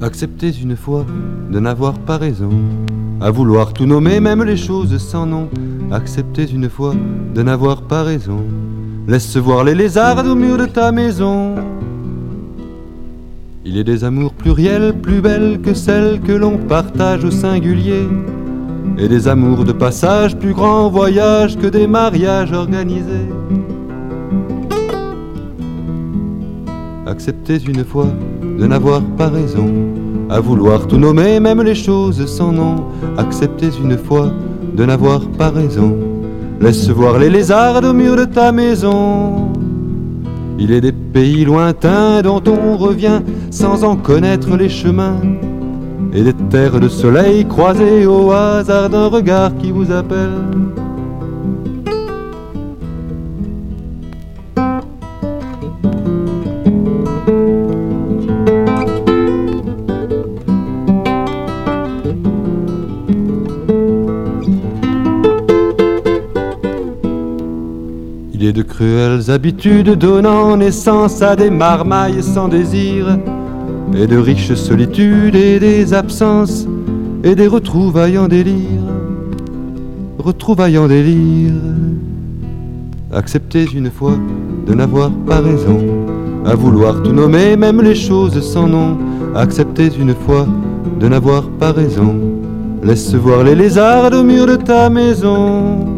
Acceptez une fois de n'avoir pas raison, à vouloir tout nommer, même les choses sans nom. Acceptez une fois de n'avoir pas raison. Laisse voir les lézards au mur de ta maison. Il est des amours pluriels plus belles que celles que l'on partage au singulier, et des amours de passage plus grands voyages que des mariages organisés. Acceptez une fois de n'avoir pas raison, à vouloir tout nommer, même les choses sans nom. Acceptez une fois de n'avoir pas raison. Laisse voir les lézards au mur de ta maison. Il est des pays lointains dont on revient sans en connaître les chemins, et des terres de soleil croisées au hasard d'un regard qui vous appelle. Il est de cruelles habitudes donnant naissance à des marmailles sans désir, et de riches solitudes et des absences, et des retrouvailles en délire, retrouvailles en délire. Acceptez une fois de n'avoir pas raison, à vouloir tout nommer, même les choses sans nom. Acceptez une fois de n'avoir pas raison. Laisse voir les lézards au mur de ta maison.